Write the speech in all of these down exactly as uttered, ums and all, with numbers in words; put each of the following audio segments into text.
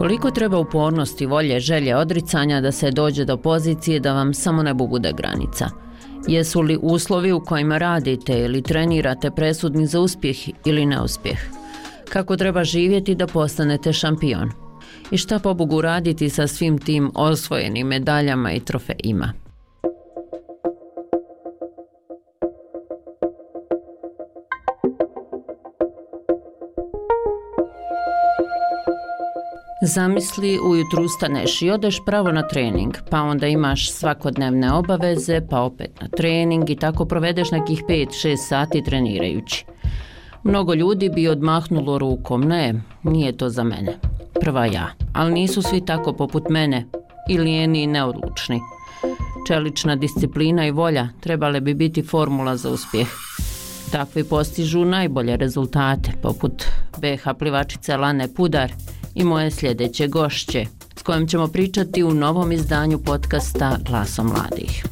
Koliko treba upornosti, volje, želje, odricanja da se dođe do pozicije da vam samo nebo bude granica? Jesu li uslovi u kojima radite ili trenirate presudni za uspjeh ili neuspjeh? Kako treba živjeti da postanete šampion? I šta pobogu raditi sa svim tim osvojenim medaljama i trofejima? Zamisli, ujutru ustaneš i odeš pravo na trening, pa onda imaš svakodnevne obaveze, pa opet na trening i tako provedeš nekih pet šest sati trenirajući. Mnogo ljudi bi odmahnulo rukom, ne, nije to za mene. Prva ja, ali nisu svi tako poput mene, i lijeni i neodlučni. Čelična disciplina i volja trebale bi biti formula za uspjeh. Takvi postižu najbolje rezultate, poput be ha plivačice Lane Pudar i moje sljedeće gošće, s kojom ćemo pričati u novom izdanju podcasta Glasom mladih.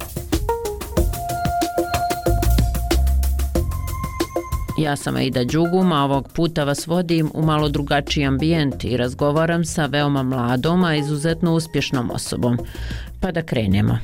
Ja sam Aida Đugum, a ovog puta vas vodim u malo drugačiji ambijent i razgovaram sa veoma mladom, a izuzetno uspješnom osobom. Pa da krenemo.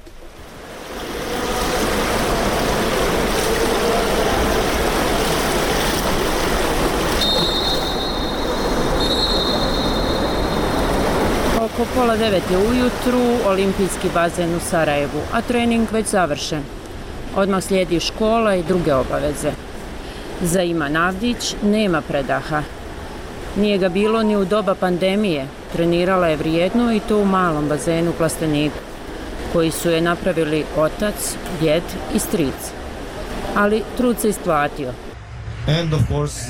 Oko pola devet je ujutru, olimpijski bazen u Sarajevu, a trening već završen. Odmah slijedi škola i druge obaveze. Za Iman Avdić nema predaha. Nije ga bilo ni u doba pandemije. Trenirala je vrijedno i to u malom bazenu u Plasteniku, koji su je napravili otac, djed i stric. Ali trud se isplatio. And of course,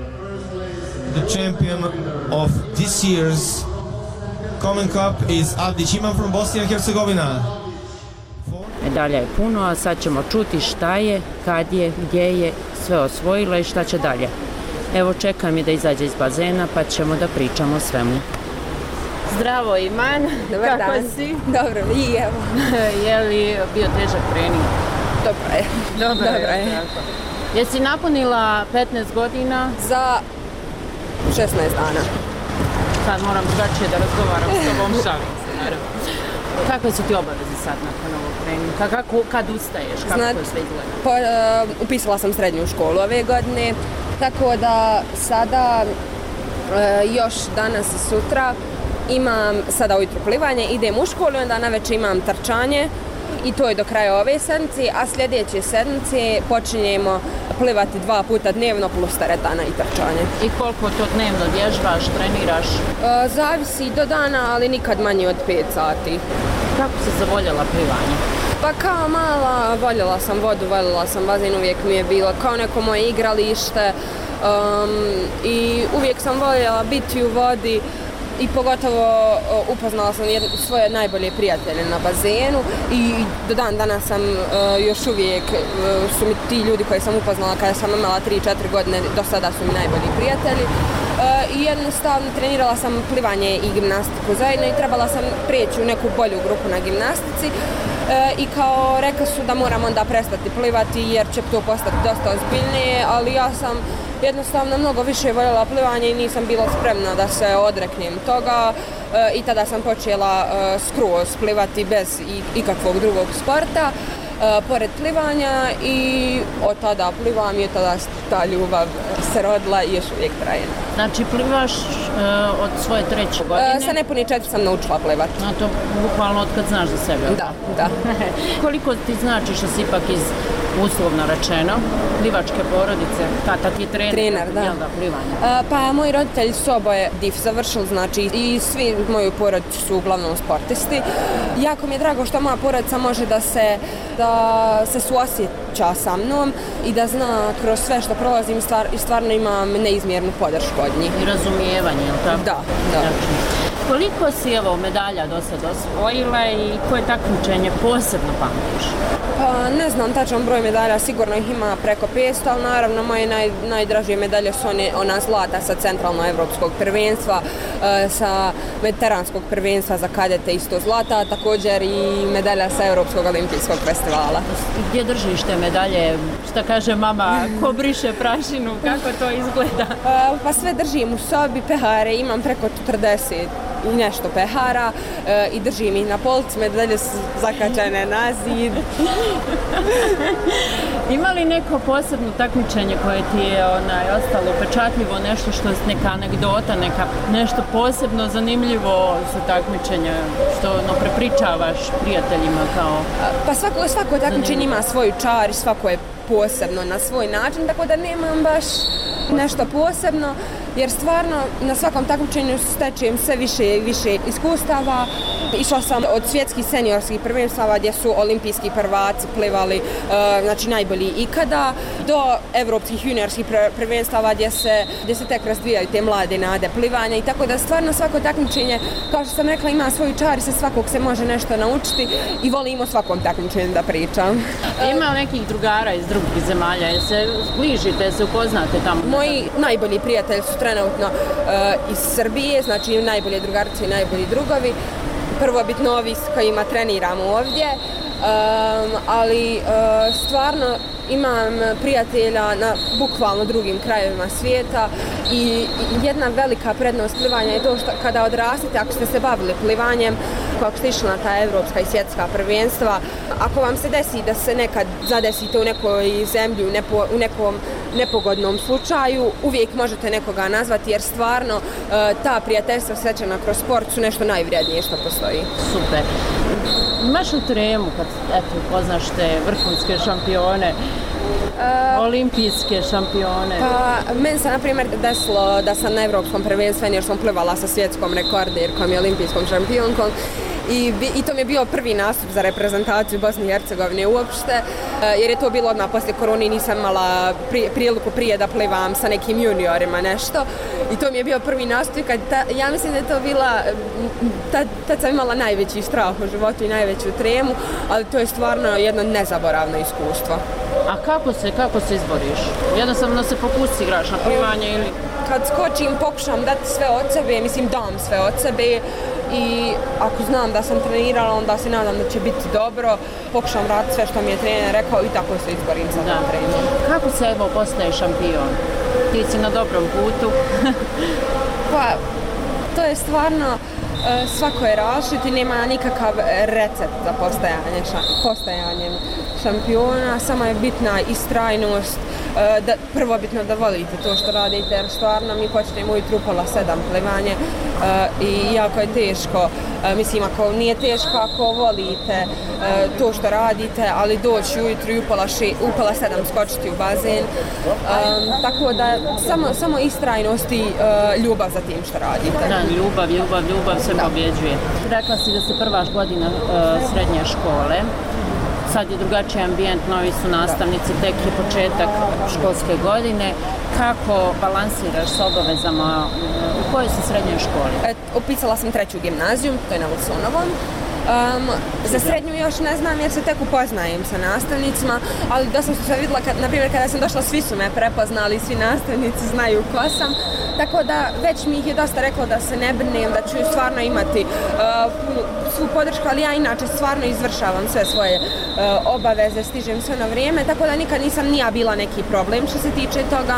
the champion of this year's Common Cup is Avdić Iman from Bosnia and Herzegovina. Medalja je puno, a sad ćemo čuti šta je, kad je, gdje je sve osvojila i šta će dalje. Evo, čekam je da izađe iz bazena, pa ćemo da pričamo o svemu. Zdravo Iman, dobar kako dan. si? Dobro, i evo. Je li bio težak trening? Dobro je. Dobro, Dobro je. je. Jesi napunila petnaest godina? Za šesnaest dana. Sad moram drugačije da razgovaram s tobom, šalim se, naravno. Kakve su ti obaveze sad nakon ovog treninga? Kako, kad ustaješ? Kako Zna, to sve izgleda? Po, uh, upisala sam srednju školu ove godine, tako da sada uh, još danas i sutra imam sada ujutro plivanje, idem u školu i onda navečer imam trčanje i to je do kraja ove sedmice, a sljedeće sedmice počinjemo plivati dva puta dnevno plus teretana i trčanje. I koliko to dnevno vježbaš, treniraš? E, zavisi do dana, ali nikad manje od pet sati. Kako si zavoljela plivanje? Pa kao mala, voljela sam vodu, voljela sam bazen, uvijek mi je bilo kao neko moje igralište um, i uvijek sam voljela biti u vodi. I pogotovo upoznala sam jedne, svoje najbolje prijatelje na bazenu i do dan danas sam uh, još uvijek, uh, su mi ti ljudi koje sam upoznala kada sam imala tri četiri godine, do sada su mi najbolji prijatelji. Uh, I jednostavno trenirala sam plivanje i gimnastiku zajedno i trebala sam prijeći u neku bolju grupu na gimnastici. E, i kao rekli su da moram onda prestati plivati jer će to postati dosta ozbiljnije, ali ja sam jednostavno mnogo više voljela plivanje i nisam bila spremna da se odreknem toga e, i tada sam počela e, skroz plivati bez i, ikakvog drugog sporta e, pored plivanja i od tada plivam i od tada ta ljubav se rodila i još uvijek traje. Znači plivaš e, od svoje treće godine? E, sa nepuni četiri sam naučila plivati. A to bukvalno od kad znaš za sebe? Da, da. Koliko ti znači što si ipak iz, uslovno rečeno, plivačke porodice? Tata ti je trener, trener da. Jel da, plivanje? E, pa moji roditelji su oboje D I F završili, znači i svi moji porodici su uglavnom sportisti. Jako mi je drago što moja porodica može da se, da se suosjeća sa mnom i da zna kroz sve što prolazim i stvar, stvarno imam neizmjernu podršku od njih. I razumijevanje, jel tako? Da, da. Znači, koliko si evo medalja do sad osvojila i koje takmičenje posebno pamtiš? Pa ne znam tačan broj medalja, sigurno ih ima preko petsto, ali naravno moje naj, najdražije medalje su one, ona zlata sa centralno-evropskog prvenstva, e, sa mediteranskog prvenstva za kadete isto zlata, također i medalja sa Europskog olimpijskog festivala. Gdje držiš te medalje? Šta kaže mama, ko briše prašinu, kako to izgleda? E, pa sve držim u sobi, pehare, imam preko četrdeset i nešto pehara e, i držim ih na polici, medalje su zakačene na zid. Ima li neko posebno takmičenje koje ti je onaj, ostalo upečatljivo, nešto što je neka anegdota, neka, nešto posebno zanimljivo sa takmičenja, što ono, prepričavaš prijateljima kao... Pa svako, svako takmičenje ima svoju čar i svako je posebno na svoj način, tako da nemam baš nešto posebno, jer stvarno na svakom takmičenju stečem sve više i više iskustava. Išla sam od svjetskih seniorskih prvenstava gdje su olimpijski prvaci plivali, znači najbolji ikada, do evropskih juniorskih prvenstava gdje se, gdje se tek razvijaju te mlade nade plivanja i tako da stvarno svako takmičenje, kao što sam rekla, ima svoj čar i sa svakog se može nešto naučiti i volim o svakom takmičenju da pričam. Ima nekih drugara iz drugih zemalja, jel se zbližite, se upoznate tamo? Moji najbolji prijatelji su trenutno uh, iz Srbije, znači najbolje drugarice i najbolji drugovi. Prvobitno ovi s kojima treniramo ovdje, um, ali uh, stvarno imam prijatelja na bukvalno drugim krajevima svijeta i jedna velika prednost plivanja je to što kada odrastete, ako ste se bavili plivanjem, ako ste išli na ta evropska i svjetska prvenstva, ako vam se desi da se nekad zadesite u nekoj zemlji, u, nepo, u nekom nepogodnom slučaju, uvijek možete nekoga nazvati jer stvarno ta prijateljstva srećena kroz sport su nešto najvrijednije što postoji. Super. Imaš li tremu kad eto, poznaš te vrhunske šampione? Uh, olimpijske šampione. Pa, meni se, na primjer, desilo da sam na evropskom prvenstvu jer sam plivala sa svjetskom rekorderkom i olimpijskom šampionkom i, i to mi je bio prvi nastup za reprezentaciju Bosne i Hercegovine uopšte, jer je to bilo odmah poslije korone i nisam imala pri, priliku prije da plivam sa nekim juniorima nešto i to mi je bio prvi nastup kad ta, ja mislim da je to bila, tad, tad sam imala najveći strah u životu i najveću tremu, ali to je stvarno jedno nezaboravno iskustvo. A kako se, kako se izboriš? Jednostavno se popusti igraš na plivanje ili... Kad skočim pokušam dati sve od sebe, mislim dam sve od sebe i ako znam da sam trenirala onda se nadam da će biti dobro, pokušam raditi sve što mi je trener rekao i tako se izborim za da. trening. Kako se evo postaje šampion? Ti si na dobrom putu. Pa, to je stvarno, svako je različit i nema nikakav recept za postajanje, postajanjem šampiona, samo je bitna istrajnost, da, prvo bitno da volite to što radite, jer stvarno mi počnemo ujutru pola sedam plivanje i jako je teško, mislim ako nije teško ako volite to što radite, ali doći ujutru i u pola, ši, u pola sedam skočiti u bazen, um, tako da samo, samo istrajnost i uh, ljubav za tim što radite. Da, ljubav, ljubav, ljubav se pobjeđuje. Rekla si da se prva godina uh, srednje škole, sad je drugačiji ambijent, novi su nastavnici, tek je početak školske godine. Kako balansiraš s obavezama? U kojoj si srednjoj školi? E, upisala sam treću gimnaziju, to je na Wilsonovom. Um, za srednju još ne znam jer se tek upoznajem sa nastavnicima, ali da sam se vidjela, kad, na primjer kada sam došla svi su me prepoznali, svi nastavnici znaju ko sam, tako da već mi ih je dosta reklo da se ne brinem, da ću stvarno imati uh, svu podršku, ali ja inače stvarno izvršavam sve svoje uh, obaveze, stižem sve na vrijeme, tako da nikad nisam ni ja bila neki problem što se tiče toga.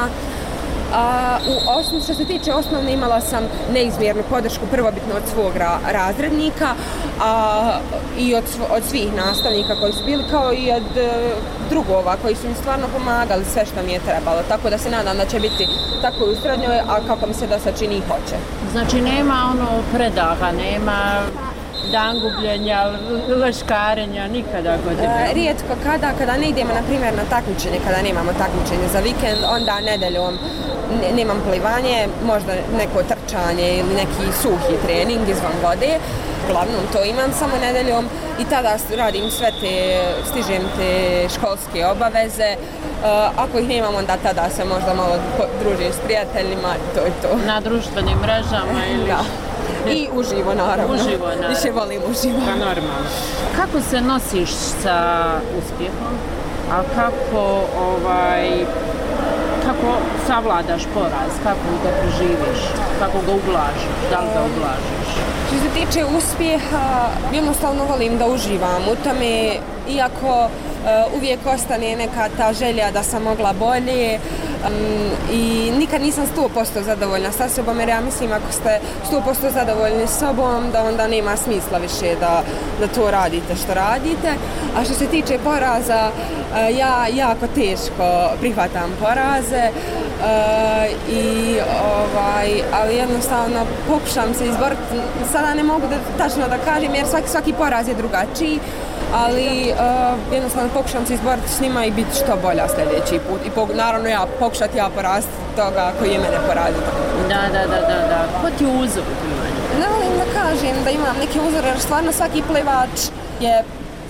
A, u osnovu, što se tiče osnovne, imala sam neizmjernu podršku prvobitno od svog ra, razrednika a, i od, od svih nastavnika koji su bili, kao i od e, drugova koji su mi stvarno pomagali sve što mi je trebalo, tako da se nadam da će biti tako u srednjoj, a kako mi se da sad čini i hoće. Znači nema ono predaha, nema dangubljenja, leškarenja, nikada kod tebe? E, rijetko kada, kada ne idemo, na primjer, na takmičenje, kada nemamo takmičenje za vikend, onda nedeljom nemam plivanje, možda neko trčanje ili neki suhi trening izvan vode. Uglavnom to imam samo nedeljom i tada radim sve te, stižem te školske obaveze. Uh, ako ih nemam, onda tada se možda malo družim s prijateljima, to je to. Na društvenim mrežama ili... Da. I uživo, naravno. Uživo, naravno. Više volim uživo. Pa normalno. Kako se nosiš sa uspjehom? A kako, ovaj, kako savladaš poraz? Kako ga preživiš? Kako ga ublažiš? Da li ga ublažiš? Što se tiče uspjeha, jednostavno volim da uživam u tome, iako uh, uvijek ostane neka ta želja da sam mogla bolje um, i nikad nisam sto posto zadovoljna sa sobom, jer ja mislim ako ste sto posto zadovoljni s sobom, da onda nema smisla više da, da to radite što radite. A što se tiče poraza, uh, ja jako teško prihvatam poraze. Uh, i ovaj, ali jednostavno pokušam se izboriti, sada ne mogu da, tačno da kažem jer svaki, svaki poraz je drugačiji, ali uh, jednostavno pokušam se izboriti s njima i biti što bolja sljedeći put i po, naravno ja pokušati ja poraziti toga koji je mene porazio. Da, da, da, da, da. Ko ti je uzor u plivanju? Ne volim da kažem da imam neki uzor jer stvarno svaki plivač je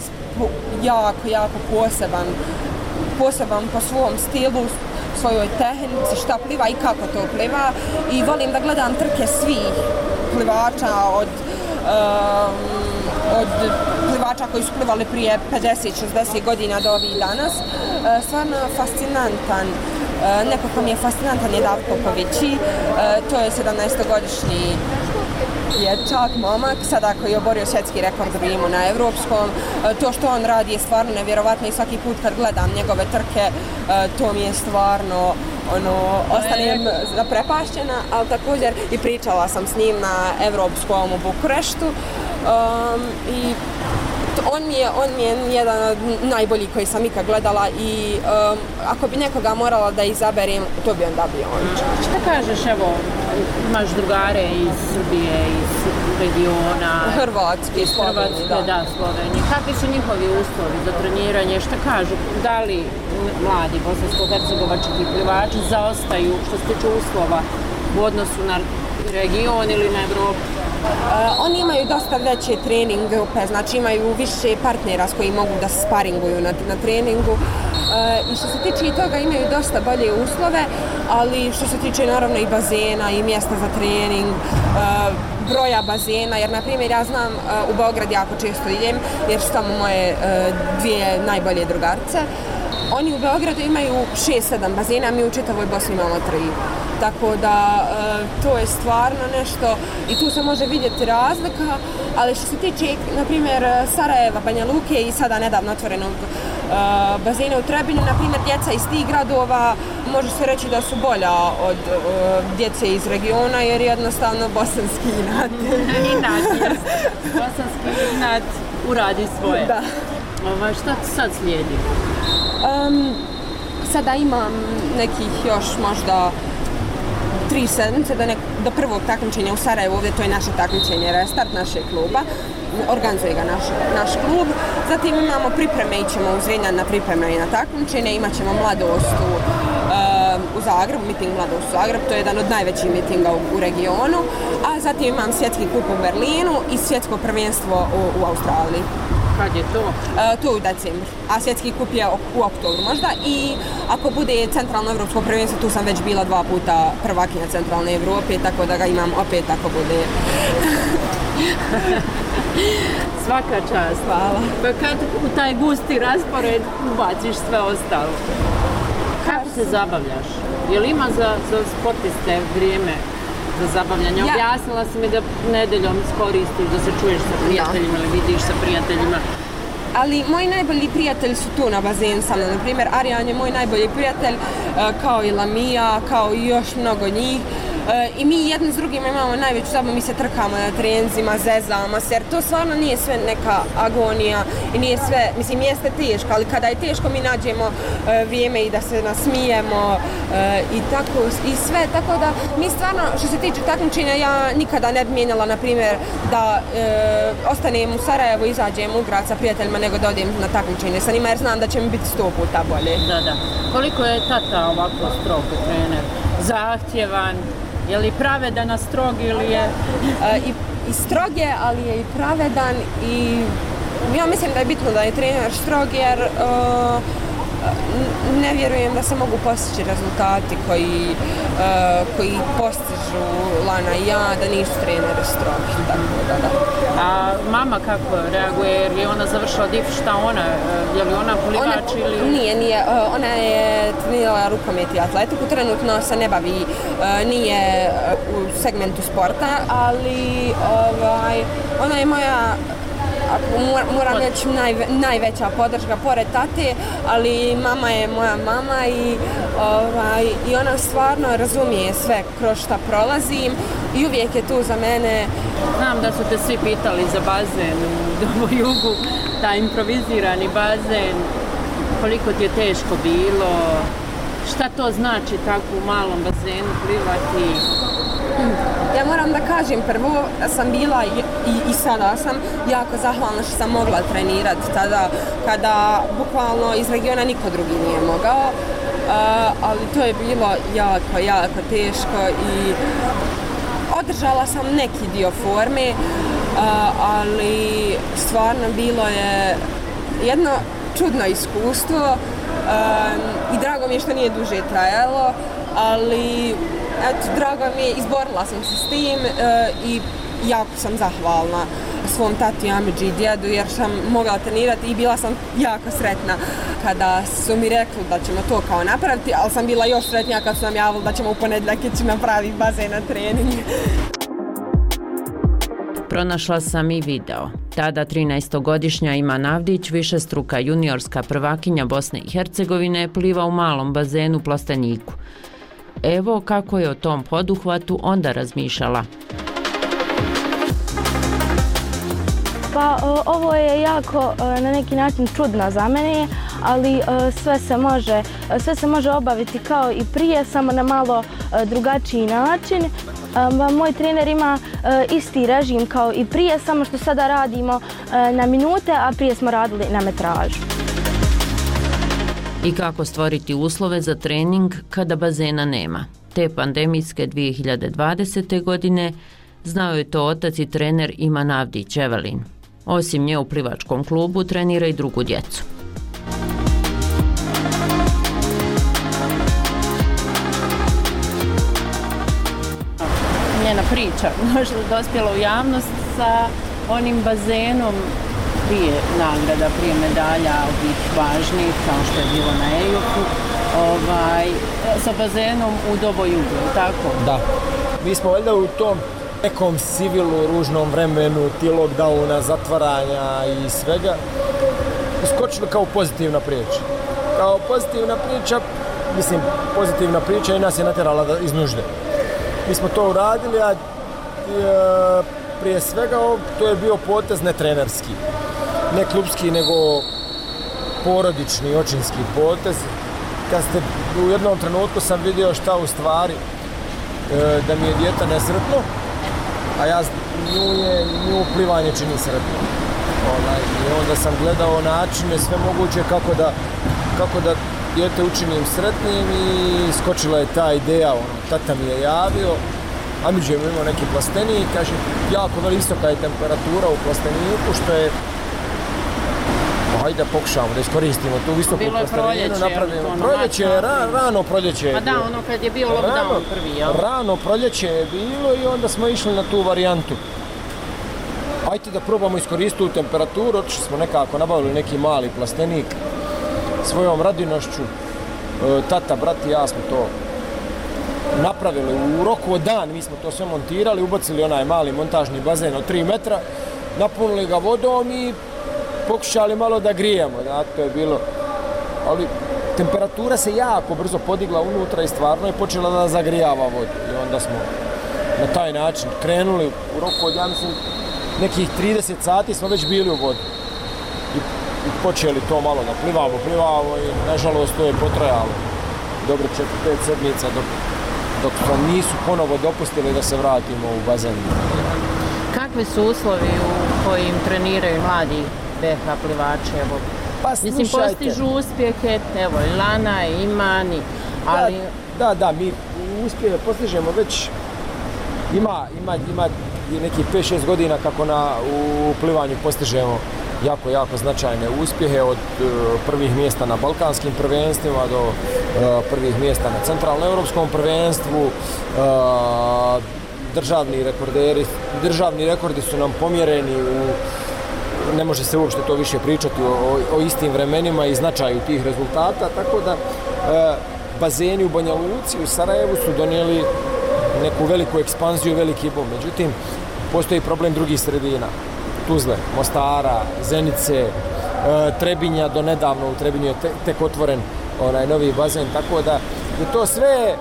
jako, jako poseban, poseban po svom stilu, svojoj tehnici, šta pliva i kako to pliva i volim da gledam trke svih plivača od, um, od plivača koji su plivali prije pedeset šezdeset godina do ovih danas. Uh, stvarno fascinantan, uh, neko ko mi je fascinantan je David Popovići, uh, to je sedamnaestogodišnji dječak, momak, sada koji je oborio svjetski rekord u Rimu na evropskom. To što on radi je stvarno nevjerovatno i svaki put kad gledam njegove trke, to mi je stvarno, ono, ostanem zaprepašćena, ali također i pričala sam s njim na evropskom u Bukureštu um, i on mi je, on mi je jedan od najboljih koji sam ikad gledala i um, ako bi nekoga morala da izaberem, to bi onda bio on. Šta kažeš, evo, imaš drugare iz Srbije, iz regiona, Hrvatske, iz Hrvatske, da. da, Slovenije. Kakvi su njihovi uslovi za treniranje? Šta kažu? Da li mladi bosansko-hercegovački plivači zaostaju što se tiče uslova u odnosu na region ili na Evropu? Uh, oni imaju dosta veće trening grupe, znači imaju više partnera s koji mogu da se sparinguju na, na treningu uh, i što se tiče i toga imaju dosta bolje uslove, ali što se tiče naravno i bazena i mjesta za trening, uh, broja bazena, jer na primjer ja znam uh, u Beograd jako često idem jer su tamo moje uh, dvije najbolje drugarce. Oni u Beogradu imaju šest sedam bazena, mi u čitavoj Bosni imamo tri. Tako da e, to je stvarno nešto i tu se može vidjeti razlika, ali što se tiče, na primjer, Sarajeva, Banja Luke i sada nedavno otvorenog e, bazena u Trebinju, na primjer, djeca iz tih gradova može se reći da su bolja od e, djece iz regiona jer jednostavno bosanski inat. Inat, bosanski inat uradi svoje. Da. Ovo, šta ti sad slijedi? Um, sada imam nekih još možda tri sedmice do, nek, do prvog takmičenja u Sarajevu, ovdje to je naše takmičenje, restart našeg kluba, organizuje ga naš, naš klub. Zatim imamo pripreme, ićemo u Zrenjanin na pripreme i na takmičenje, imat ćemo Mladost u, uh, u Zagrebu, miting Mladost u Zagrebu, to je jedan od najvećih mitinga u, u regionu, a zatim imam svjetski kup u Berlinu i svjetsko prvenstvo u, u Australiji. Kad je to? Uh, to je u decembru, a svjetski kup je u oktobru možda i ako bude centralno evropsko prvenstvo, tu sam već bila dva puta prvakinja centralne Evrope, tako da ga imam opet ako bude. Svaka čast. Hvala. Pa kad u taj gusti raspored ubaciš sve ostalo? Kako se zabavljaš? Je li ima za, za sportiste vrijeme za zabavljanje? Ja. Objasnila si mi da nedeljom iskoristiš da se čuješ sa prijateljima ili vidiš sa prijateljima. Ali moji najbolji prijatelji su tu na bazenu sa mnom. Na primjer, Arijan je moj najbolji prijatelj, kao i Lamija, kao i još mnogo njih. I mi jedni s drugima imamo najveću zabavu, mi se trkamo na treninzima, zezamo se, jer to stvarno nije sve neka agonija i nije sve, mislim, jeste teško, ali kada je teško mi nađemo uh, vrijeme i da se nasmijemo uh, i tako i sve, tako da mi stvarno, što se tiče takmičenja, ja nikada ne bi mijenjala, na primjer, da uh, ostanem u Sarajevu, izađem u grad sa prijateljima, nego da odem na takmičenje sa njima, jer znam da će mi biti sto puta bolje. Da, da. Koliko je tata ovako strog trener? Zahtjevan? Je li pravedan, a strog ili je? E, i, I strog je, ali je i pravedan i ja mislim da je bitno da je trener strog jer uh, ne vjerujem da se mogu postići rezultati koji, uh, koji postižu Lana i ja, da nisu treneri strogi, tako da da. A mama kako reaguje, jer je ona završila D I F, šta ona, je li ona plivač ona, ili... Nije, nije, uh, ona je trenirala rukomet i atletiku, trenutno se ne bavi, uh, nije uh, u segmentu sporta, ali ovaj, ona je moja, moram reći, najve, najveća podrška pored tate, ali mama je moja mama i, ovaj, i ona stvarno razumije sve kroz šta prolazim i uvijek je tu za mene. Znam da su te svi pitali za bazen u Domu Jugu, taj improvizirani bazen, koliko ti je teško bilo, šta to znači tako u malom bazenu plivati? Ja moram da kažem, prvo sam bila i, i sada sam jako zahvalna što sam mogla trenirati tada kada bukvalno iz regiona niko drugi nije mogao, uh, ali to je bilo jako, jako teško i održala sam neki dio forme, uh, ali stvarno bilo je jedno čudno iskustvo uh, i drago mi je što nije duže trajalo, ali eto, drago mi je, izborila sam se s tim uh, i jako sam zahvalna svom tati, amidži i djedu jer sam mogla trenirati i bila sam jako sretna kada su mi rekli da ćemo to kao napraviti, ali sam bila još sretnija kad su nam javili da ćemo u ponedjeljak ići napraviti bazen na trening. Pronašla sam i video. Tada trinaestogodišnja Iman Avdić, višestruka juniorska prvakinja Bosne i Hercegovine, pliva u malom bazenu Plasteniku. Evo kako je o tom poduhvatu onda razmišljala. Pa ovo je jako na neki način čudno za mene, ali sve se može, sve se može obaviti kao i prije, samo na malo drugačiji način. Moj trener ima isti režim kao i prije, samo što sada radimo na minute, a prije smo radili na metražu. I kako stvoriti uslove za trening kada bazena nema? Te pandemijske dvije hiljade dvadesete. godine znao je to otac i trener Iman Avdić Evelin. Osim nje u plivačkom klubu trenira i drugu djecu. Njena priča možda dospjela u javnost sa onim bazenom prije nagrada, prije medalja ovih važnih, kao što je bilo na E J U P-u, ovaj, sa bazenom u Dobo Jugu, tako? Da. Mi smo valjda u tom nekom sivilu, ružnom vremenu, ti lockdowna, zatvaranja i svega, iskočili kao pozitivna priča. Kao pozitivna priča, mislim, pozitivna priča i nas je natjerala da, iz nužde. Mi smo to uradili, a e, prije svega to je bio potez ne trenerski, ne klubski, nego porodični, očinski potez. Kad ste, u jednom trenutku sam vidio šta u stvari, e, da mi je dijete nesretno, a ja nju, je, nju plivanje čini sretno. Onaj, i onda sam gledao načine sve moguće kako da, kako da dijete učinim sretnim i skočila je ta ideja, ono, tata mi je javio, amidži je imao neki plastenik, kaže, jako visoka je temperatura u plasteniku, što je, hajde da pokušamo da iskoristimo tu visoku plasteninu, napravimo. Proljeće je, ra, rano proljeće je bilo. Pa da, ono kad je bio lockdown prvi, jel? Rano proljeće je bilo i onda smo išli na tu varijantu. Hajde da probamo iskoristiti tu temperaturu, otišli smo nekako, nabavili neki mali plastenik, svojom radinošću, tata, brat i ja smo to napravili u roku od dan, mi smo to sve montirali, ubacili onaj mali montažni bazen od tri metra, napunili ga vodom i pokušali malo da grijemo, da, to je bilo, ali temperatura se jako brzo podigla unutra i stvarno je počela da zagrijava vodu i onda smo na taj način krenuli u roku od, ja mislim, nekih trideset sati smo već bili u vodi. I počeli to malo da plivamo, plivamo i nažalost to je potrajalo dobro četiri pet sedmica dok, dok nam nisu ponovo dopustili da se vratimo u bazen. Kakvi su uslovi u kojim treniraju mladi B H plivači? Evo, pa mislim, postižu uspjehe, evo i Lana i Iman, ali... Da, da, da, mi uspjehe postižemo već, ima, ima, ima nekih pet šest godina kako na, u plivanju postižemo jako, jako značajne uspjehe od uh, prvih mjesta na balkanskim prvenstvima do uh, prvih mjesta na centralno-europskom prvenstvu. Uh, državni rekorderi, državni rekordi su nam pomjereni u, ne može se uopšte to više pričati o, o, o istim vremenima i značaju tih rezultata, tako da uh, bazeni u Banja Luci, u Sarajevu su donijeli neku veliku ekspanziju, veliki bum. Međutim, postoji problem drugih sredina. Tuzle, Mostara, Zenice, e, Trebinja, do nedavno u Trebinju je te, tek otvoren onaj novi bazen, tako da je to sve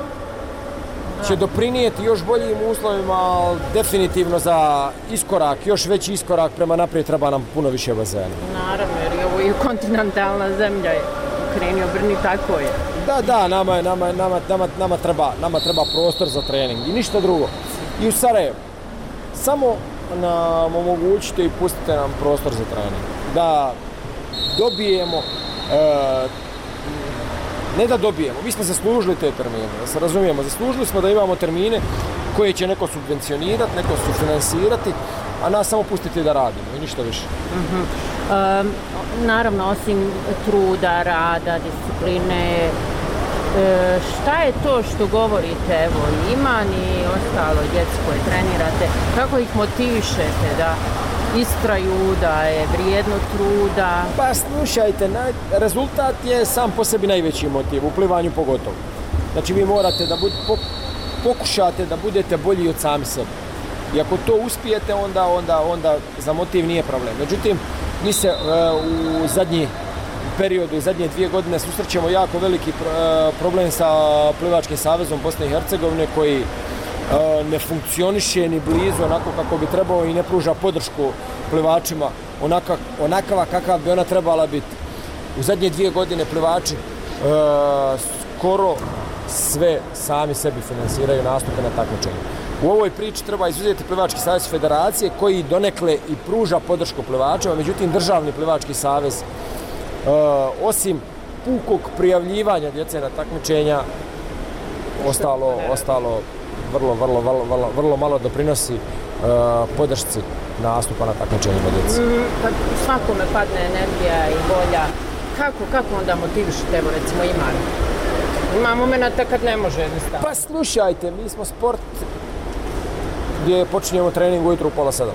će doprinijeti još boljim uslovima, ali definitivno za iskorak, još veći iskorak prema naprijed treba nam puno više bazena. Naravno, jer je ovo i kontinentalna zemlja, krenio Brni, tako je. Da, da, nama, je, nama, nama, nama, nama, treba, nama treba prostor za trening i ništa drugo. I u Sarajevu. Samo nam omogućite i pustite nam prostor za trening. Da dobijemo, e, ne da dobijemo, mi smo zaslužili te termine, da se razumijemo, zaslužili smo da imamo termine koje će neko subvencionirati, neko sufinansirati, a nas samo pustiti da radimo i ništa više. Uh-huh. Um, naravno, osim truda, rada, discipline, e, šta je to što govorite, evo, Iman i ostalo djeci koje trenirate, kako ih motivišete da istraju, da je vrijedno truda? Pa slušajte, naj, rezultat je sam po sebi najveći motiv, u plivanju pogotovo. Znači vi morate da bud, po, pokušate da budete bolji od sami sebe. I ako to uspijete, onda, onda, onda za motiv nije problem. Međutim, mi se uh, u zadnji periodu, u zadnje dvije godine susrećemo jako veliki uh, problem sa Plivačkim savezom Bosne i Hercegovine koji uh, ne funkcioniše ni blizu onako kako bi trebao i ne pruža podršku plivačima onaka, onakava kakav bi ona trebala biti. U zadnje dvije godine plivači uh, skoro sve sami sebi finansiraju nastupe na takmičenju. U ovoj priči treba izuzeti Plivački savez federacije koji donekle i pruža podršku plivačima, međutim državni Plivački savez uh, osim pukog prijavljivanja djece na takmičenja ostalo, ostalo vrlo, vrlo, vrlo, vrlo, vrlo malo doprinosi uh, podršci nastupa na takmičenjima djece. Mm, kad svakome padne energija i volja, kako, kako onda motivišete, evo recimo Iman? Ima momenta kad ne može jednostavno. Pa slušajte, mi smo sport gdje počinjemo trening ujutru u pola sedam.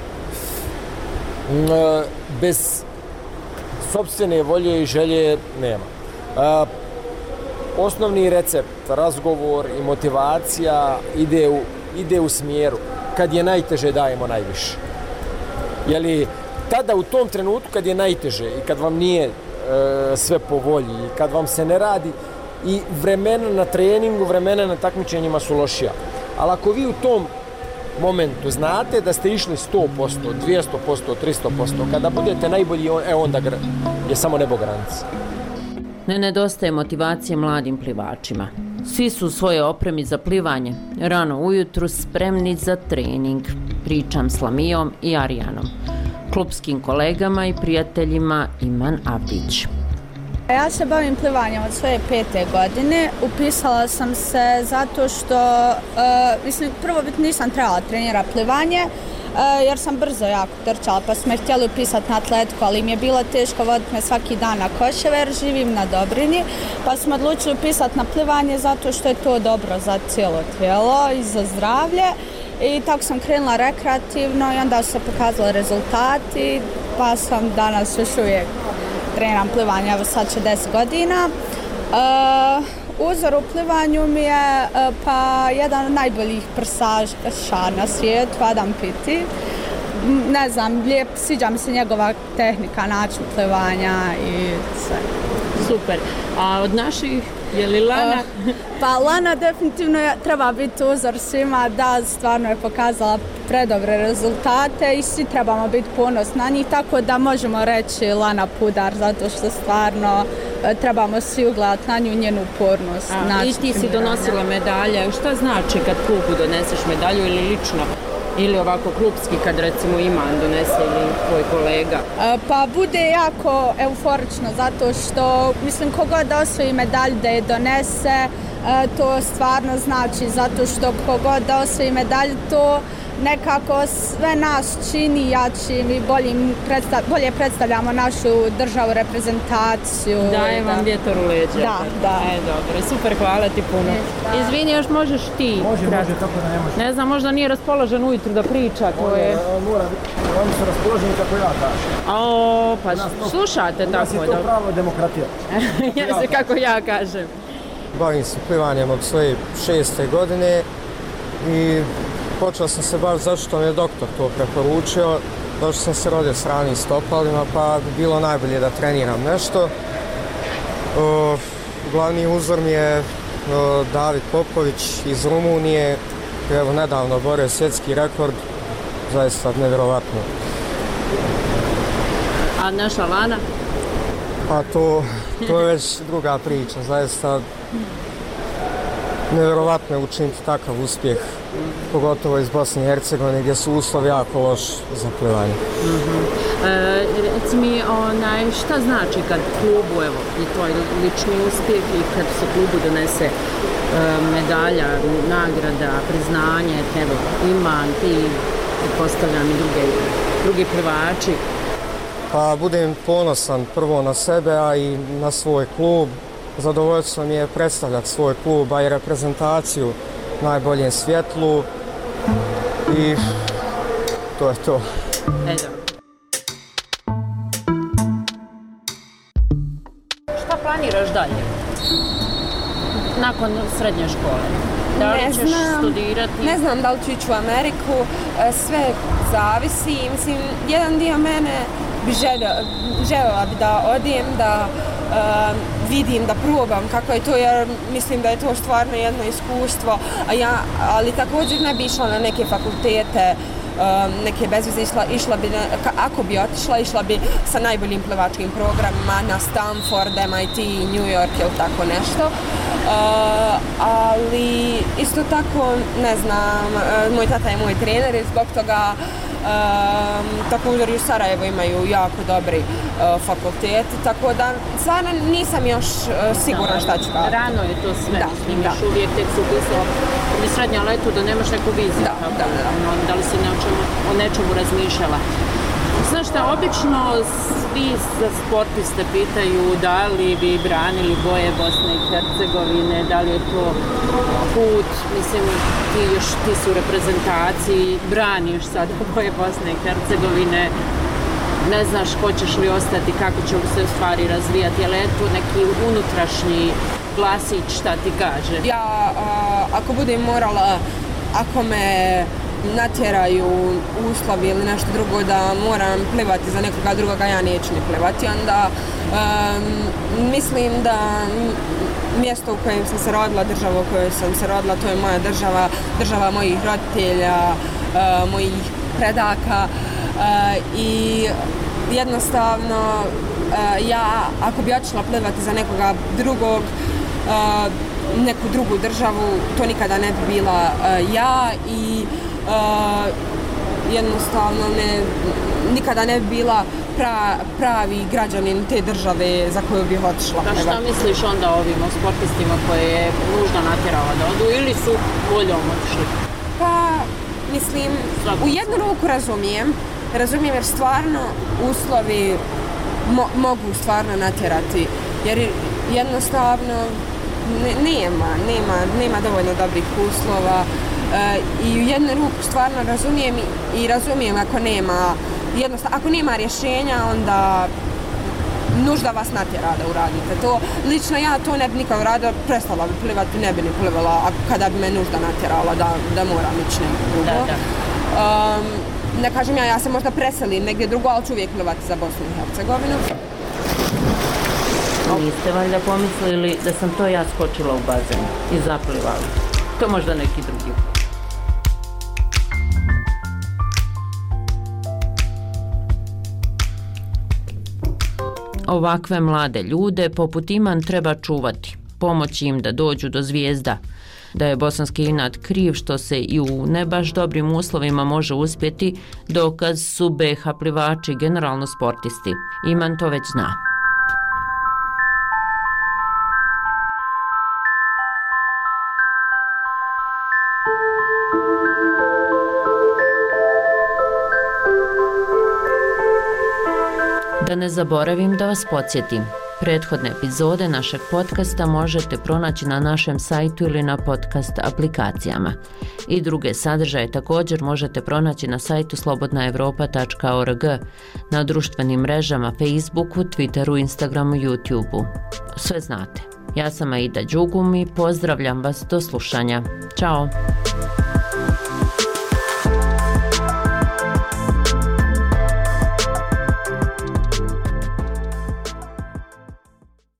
Bez sopstvene volje i želje nema. Osnovni recept, razgovor i motivacija ide u, ide u smjeru. Kad je najteže, dajemo najviše. Jeli, tada u tom trenutku kad je najteže i kad vam nije e, sve po volji i kad vam se ne radi, i vremena na treningu, vremena na takmičenjima su lošija. Ali ako vi u tom momentu znate da ste išli sto posto, dvjesto posto, tristo posto, kada budete najbolji, e onda je samo nebo granica. Ne nedostaje motivacije mladim plivačima. Svi su u svojoj opremi za plivanje, rano ujutru spremni za trening. Pričam s Lamijom i Arijanom, klupskim kolegama i prijateljima Iman Avdić. Ja se bavim plivanjem od svoje pete godine. Upisala sam se zato što, uh, mislim, prvo bit nisam trebala trenirati plivanje, uh, jer sam brzo jako trčala, pa smo me htjeli upisati na atletiku, ali mi je bilo teško voditi me svaki dan na Košever, živim na Dobrini, pa smo odlučili upisati na plivanje zato što je to dobro za cijelo tijelo i za zdravlje. I tako sam krenula rekreativno i onda su se pokazali rezultati, pa sam danas još uvijek treniram plivanje, evo sad će deset godina. Uh, uzor u plivanju mi je uh, pa jedan od najboljih prsaša na svijetu, Adam Piti. Ne znam, lijep, sviđa mi se njegova tehnika, način plivanja i sve. Super. A od naših, je li Lana? Uh, pa Lana definitivno je, treba biti uzor svima, da stvarno je pokazala predobre rezultate i svi trebamo biti ponosni na njih, tako da možemo reći Lana Pudar, zato što stvarno trebamo svi ugledati na nju, njenu upornost. A, i ti si donosila medalje, šta znači kad klubu doneseš medalju ili lično? Ili ovako klupski kad recimo Iman donese ili tvoj kolega? E, pa bude jako euforično zato što mislim kogod da osvoji medalju da je donese, e, to stvarno znači zato što kogod da osvoji medalju to nekako sve nas čini jačim i boljim predstav, bolje predstavljamo našu državu, reprezentaciju. Daje vam vjetar u leđa. Da, da. E, dobro, super, hvala ti puno. Da. Izvini, još možeš ti. Može, može, tako da ne može. Ne znam, možda nije raspoložen ujutru da priča, to je... Mora biti, oni su raspoloženi kako ja kažem. O, pa slušate tako. U nas je to pravo demokratija. Jeste, kako ja kažem. Bavim se plivanjem od svoje šeste godine i počeo sam se baš zašto mi je doktor to preporučio. Došto sam se rodio s ranim stopalima, pa bi bilo najbolje da treniram nešto. O, glavni uzor mi je o, David Popović iz Rumunije, koji je evo nedavno borio svjetski rekord, zaista nevjerovatno. A naša Lana? A to, to je već druga priča, zaista nevjerovatno je učiniti takav uspjeh, pogotovo iz Bosne i Hercegovine gdje su uslovi jako loši za plivanje. Mm-hmm. E, reci mi, onaj, šta znači kad klubu, evo, je tvoj lični uspjeh i kad se klubu donese e, medalja, nagrada, priznanje, evo, ima ti, postavljam i druge, drugi plivači? Pa budem ponosan prvo na sebe, a i na svoj klub. Zadovoljstvo mi je predstavljati svoj klub, a i reprezentaciju u najboljem svjetlu i to je to. Edo. Šta planiraš dalje? Nakon srednje škole? Da li ne ćeš znam, studirati? Ne znam da li ću ići u Ameriku, sve zavisi. Mislim, jedan dio mene bi željela bi da odijem, da uh, vidim, da probam kako je to, jer mislim da je to stvarno jedno iskustvo, a ja, ali također ne bi išla na neke fakultete, um, neke bezveze, išla, išla bi, na, ako bi otišla, išla bi sa najboljim plivačkim programima na Stanford, M I T, New York ili tako nešto. Uh, ali isto tako, ne znam, uh, moj tata je moj trener i zbog toga Um, također i u Sarajevu imaju jako dobri uh, fakulteti, tako da stvarno nisam još uh, sigurna šta ću kao. Rano je to sve, da, mislim, da. još uvijek tek su upisala ili srednja letu da nemaš neku viziju. Da, da, da. No, da li si nečemu, o nečemu razmišljala? Znaš šta, obično svi sportiste pitaju da li bi branili boje Bosne i Hercegovine, da li je to put, mislim, ti još ti su u reprezentaciji, braniš sad boje Bosne i Hercegovine, ne znaš hoćeš li ostati, kako će se u stvari razvijati, je li je to neki unutrašnji glasić, šta ti kaže? Ja, a, ako budem morala, ako me natjeraju uslovi ili nešto drugo da moram plivati za nekoga drugoga, ja neću ni plivati, onda um, mislim da mjesto u kojem sam se rodila, država u kojoj sam se rodila, to je moja država, država mojih roditelja, uh, mojih predaka uh, i jednostavno uh, ja ako bi otišla plivati za nekoga drugog, uh, neku drugu državu, to nikada ne bi bila uh, ja i Uh, jednostavno ne, nikada ne bi bila pra, pravi građanin te države za koju bih otišla. Pa šta misliš onda o ovim sportistima koje je nužno natjerala da odu ili su voljom otišli? Pa, mislim, Slabu. u jednu ruku razumijem, razumijem jer stvarno uslovi mo, mogu stvarno natjerati, jer jednostavno ne, nema, nema, nema dovoljno dobrih uslova. Uh, i u jednu ruku stvarno razumijem i, i razumijem ako nema jednostavno, ako nema rješenja, onda nužda vas natjera da uradite to. Lično ja to ne bi nikad uradila, prestala bi plivati, ne bi ni plivala kada bi me nužda natjerala da, da moram ići nekako drugo. Da, da. Um, ne kažem ja, ja se možda preselim negdje drugo, ali ću uvijek plivati za Bosnu i Hercegovinu. Niste valjda pomislili da sam to ja skočila u bazen i zaplivala? To možda neki drugi. Ovakve mlade ljude poput Iman treba čuvati, pomoći im da dođu do zvijezda. Da je bosanski inat kriv što se i u ne baš dobrim uslovima može uspjeti, dokaz su B H plivači, generalno sportisti. Iman to već zna. Da ne zaboravim da vas podsjetim, prethodne epizode našeg podcasta možete pronaći na našem sajtu ili na podcast aplikacijama. I druge sadržaje također možete pronaći na sajtu slobodna europa tačka org, na društvenim mrežama Facebooku, Twitteru, Instagramu, YouTubeu. Sve znate. Ja sam Aida Đugum i pozdravljam vas do slušanja. Ćao!